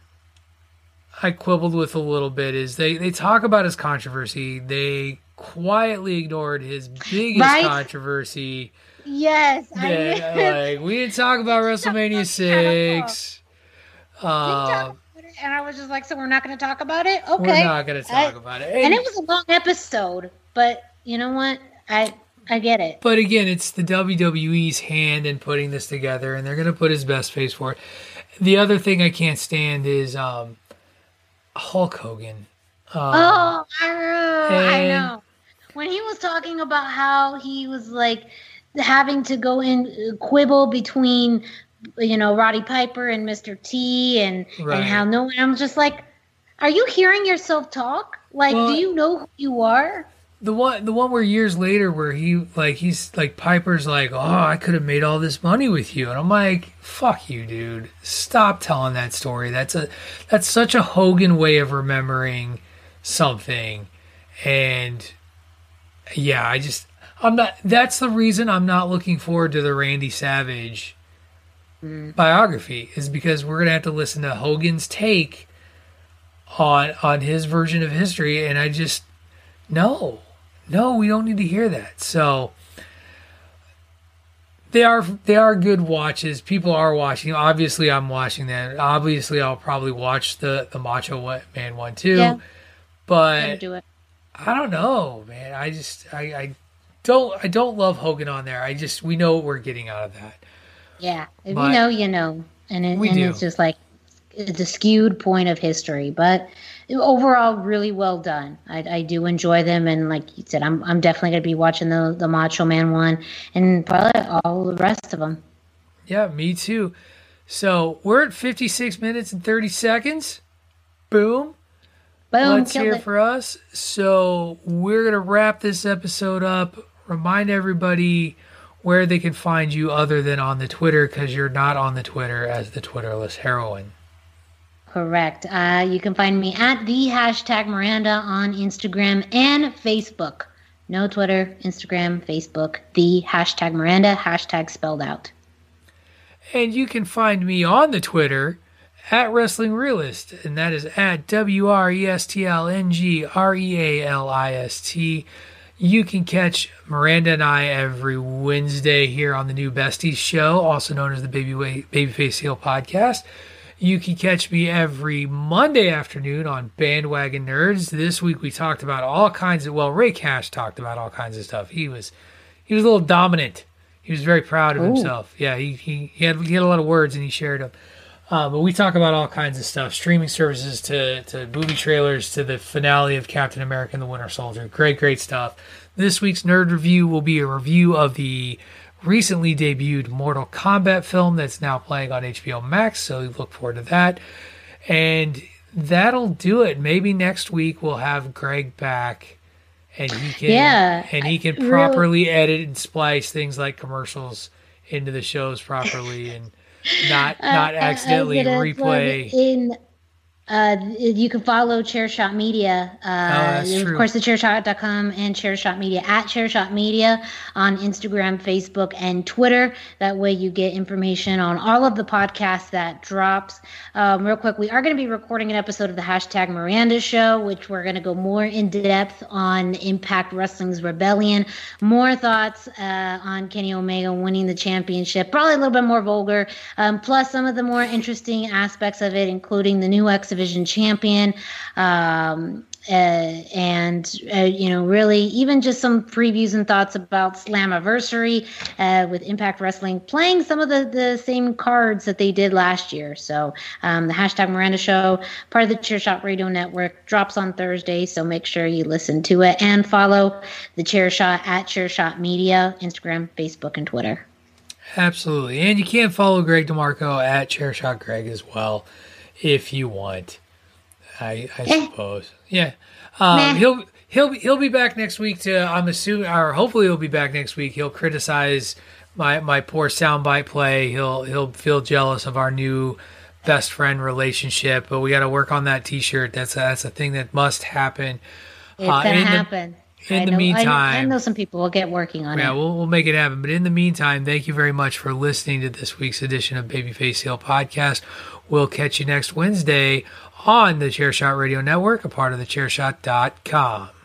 I quibbled with a little bit is they, they talk about his controversy. They quietly ignored his biggest right? controversy. Yes. That, I like, we didn't talk about WrestleMania six. Um, and I was just like, so we're not going to talk about it? Okay. We're not going to talk I, about it. And, and it was a long episode, but you know what? I I get it. But again, it's the W W E's hand in putting this together, and they're going to put his best face for it. The other thing I can't stand is um, Hulk Hogan. Um, oh, I know. I know. When he was talking about how he was like having to go in quibble between, you know, Roddy Piper and Mister T, and right. and how no one. I'm just like, are you hearing yourself talk? Like, well, do you know who you are? The one, the one where years later, where he like he's like Piper's like, oh, I could have made all this money with you, and I'm like, fuck you, dude. Stop telling that story. That's a that's such a Hogan way of remembering something, and yeah, I just I'm not. That's the reason I'm not looking forward to the Randy Savage mm. biography, is because we're gonna have to listen to Hogan's take on on his version of history, and I just no. No, we don't need to hear that. So they are they are good watches. People are watching. Obviously, I'm watching that. Obviously, I'll probably watch the, the Macho Man one too. Yeah. But do it. I don't know, man. I just I, I don't I don't love Hogan on there. I just we know what we're getting out of that. Yeah, if but you know, you know, and it, we and do. It's just like it's a skewed point of history, but overall, really well done. I, I do enjoy them, and like you said, I'm I'm definitely gonna be watching the the Macho Man one, and probably all the rest of them. Yeah, me too. So we're at fifty-six minutes and thirty seconds. Boom. Boom. Let's hear it for us. So we're gonna wrap this episode up. Remind everybody where they can find you other than on the Twitter, because you're not on the Twitter as the Twitterless heroine. Correct. Uh, you can find me at the hashtag Miranda on Instagram and Facebook. No Twitter, Instagram, Facebook. The hashtag Miranda, hashtag spelled out. And you can find me on the Twitter at Wrestling Realist, and that is at W R E S T L N G R E A L I S T. You can catch Miranda and I every Wednesday here on the New Besties show, also known as the Baby Way, Babyface Heel podcast. You can catch me every Monday afternoon on Bandwagon Nerds. This week we talked about all kinds of, well, Ray Cash talked about all kinds of stuff. He was he was a little dominant. He was very proud of Ooh. himself. Yeah, he, he, he, had, he had a lot of words and he shared them. Uh, but we talk about all kinds of stuff, streaming services to, to movie trailers to the finale of Captain America and the Winter Soldier. Great, great stuff. This week's Nerd Review will be a review of the recently debuted Mortal Kombat film that's now playing on H B O Max, so we look forward to that. And that'll do it. Maybe next week we'll have Greg back, and he can yeah, and he can properly really... edit and splice things like commercials into the shows properly, and not not uh, accidentally replay. In Uh, you can follow Chairshot Media, uh, oh, that's of true. course, the chairshot dot com and Chairshot Media at Chairshot Media on Instagram, Facebook, and Twitter. That way you get information on all of the podcasts that drops. Um, real quick, we are going to be recording an episode of the hashtag Miranda Show, which we're going to go more in depth on Impact Wrestling's Rebellion. More thoughts uh, on Kenny Omega winning the championship, probably a little bit more vulgar, um, plus some of the more interesting aspects of it, including the new X Division champion, um, uh, and uh, you know, really even just some previews and thoughts about Slammiversary uh, with Impact Wrestling playing some of the, the same cards that they did last year. So um, the hashtag Miranda Show, part of the Chairshot Radio Network, drops on Thursday. So make sure you listen to it and follow the Chairshot at Chairshot Media, Instagram, Facebook, and Twitter. Absolutely. And you can follow Greg DeMarco at Chairshot Greg as well if you want. I, I eh. suppose. Yeah. Um, he'll he'll he'll be back next week to I'm assuming or hopefully he'll be back next week. He'll criticize my, my poor soundbite play. He'll he'll feel jealous of our new best friend relationship, but we got to work on that t-shirt. That's a, that's a thing that must happen. It's uh, gonna happen. The, in I the know, meantime, I, I know some people will get working on yeah, it. Yeah, we'll we'll make it happen. But in the meantime, thank you very much for listening to this week's edition of Babyface Heel Podcast. We'll catch you next Wednesday on the Chairshot Radio Network, a part of the chairshot dot com.